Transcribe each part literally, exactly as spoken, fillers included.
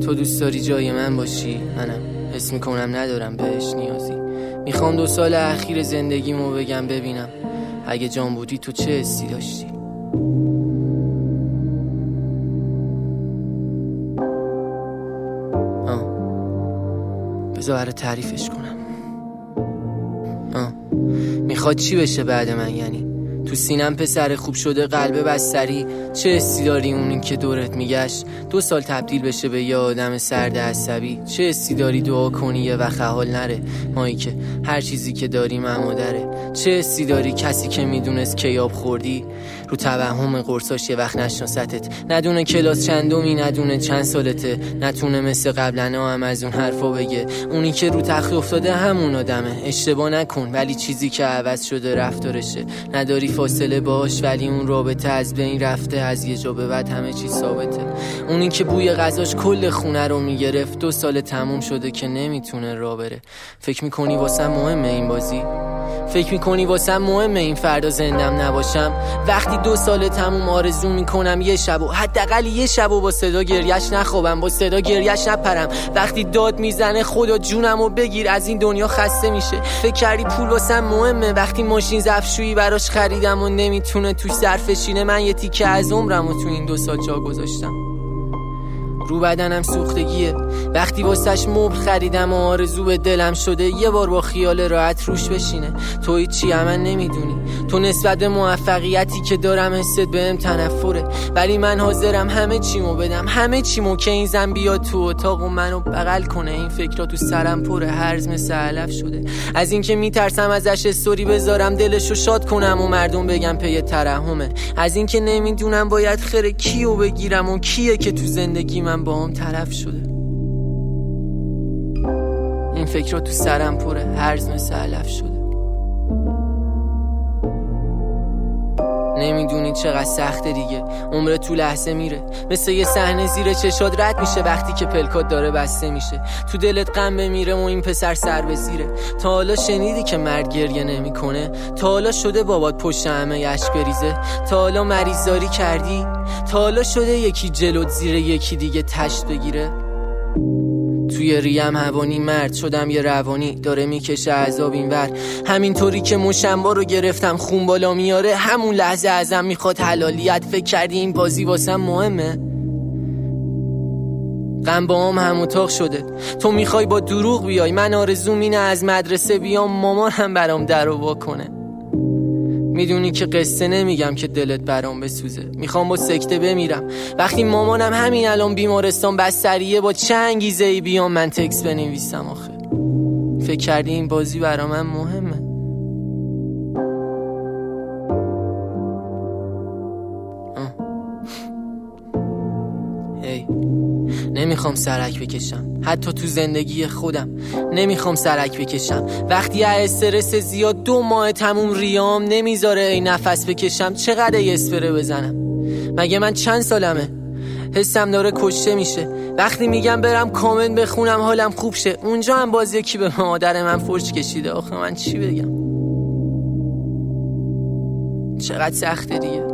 تو دوست داری جای من باشی، منم حس میکنم ندارم بهش نیازی. میخوام دو سال اخیر زندگیمو بگم ببینم اگه جان بودی تو چه حسی داشتی. آه بذار برای تعریفش کنم. آه میخواد چی بشه بعد من؟ یعنی تو سینم پسر خوب شده قلب بستری، چه حسی داری اونی که دورت میگشت دو سال تبدیل بشه به یه آدم سرد عصبی؟ چه حسی داری دعا کنی یه وقت حال نره مایی که هر چیزی که داری مادره؟ چه حسی داری کسی که میدونست که یاب خوردی رو توهم قرصاش یه وقت نشناستت، ندونه کلاس چندمی، ندونه چند سالته، نتونه مثل قبلنا هم از اون حرفا بگه. اونی که رو تخت افتاده همون آدمه، اشتباه نکن ولی چیزی که عوض شده رفتارشه. نداری فاصله باش ولی اون رابطه از بین رفته، از یه جا به بعد همه چیز ثابته. اونی که بوی غذاش کل خونه رو میگرفت دو سال تموم شده که نمیتونه راه بره. فکر میکنی واسم مهمه این بازی؟ فکر میکنی واسم مهمه این فردا زندم نباشم؟ وقتی دو سال تموم آرزو میکنم یه شبو، حداقل یه شبو با صدا گریش نخوابم، با صدا گریش نپرم. وقتی داد میزنه خدا جونمو بگیر از این دنیا خسته میشه. فکر کردی پول واسم مهمه؟ وقتی ماشین ظرفشویی براش خریدم و نمیتونه توش ظرفشینه، من یه تیکه از عمرمو تو این دو سال جا گذاشتم. رو بدنم سوختگیه وقتی واسش مبل خریدم و آرزو به دلم شده یه بار با خیال راحت روش بشینه. تو هیچی من نمیدونی، تو نسبت به موفقیتی که دارم حست بهم تنفره، ولی من حاضرم همه چیمو بدم، همه چیمو که این زن بیاد تو اتاق و منو بغل کنه. این فکرها تو سرم پره، هرز مثل علف شده از این که میترسم ازش استوری بذارم دلشو شاد کنم و مردم بگم پی ترحمه، از این که نمیدونم باید خیر کیو بگیرم و کیه که تو زندگی من با هم طرف شده. این فکر رو تو سرم پره، هرز مثل علف شده. نمیدونی چقدر سخته دیگه، عمر تو لحظه میره، مثل یه صحنه زیر چشات رد میشه وقتی که پلکات داره بسته میشه. تو دلت غم بمیره و این پسر سر به زیره. تا حالا شنیدی که مرد گریه نمی کنه؟ تا حالا شده بابات پشت همه اشک بریزه؟ تا حالا مریضاری کردی؟ تا حالا شده یکی جلوت زیر یکی دیگه تشت بگیره؟ توی ریم هوانی مرد شدم یه روانی داره میکشه عذاب اینور، همینطوری که مشنبا رو گرفتم خون بالا میاره همون لحظه ازم میخواد حلالیت. فکر کردی این بازی واسم مهمه؟ غم با هم هم اتاق شده، تو میخوای با دروغ بیای، من آرزوم اینه از مدرسه بیام مامان هم برام در و وا کنه. میدونی که قصه نمیگم که دلت برام بسوزه، میخوام با سکته بمیرم وقتی مامانم همین الان بیمارستان بستریه. با چه انگیزه ای بیام من تکس بنویسم آخه؟ فکر کردی این بازی برا من مهمه؟ آه. هی نمیخوام سرک بکشم، حتی تو زندگی خودم نمیخوام سرک بکشم. وقتی استرس زیاد دو ماه تموم ریام نمیذاره ای نفس بکشم. چقدر ای اسپره بزنم؟ مگه من چند سالمه؟ حسم داره کشته میشه وقتی میگم برم کامنت بخونم حالم خوب شه. اونجا هم باز یکی به مادر من فرش کشیده. آخه من چی بگم؟ چقدر سخته دیگه.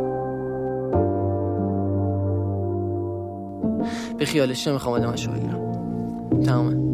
به خیالش نمیخوام آدمشو بگیرم. تمامه.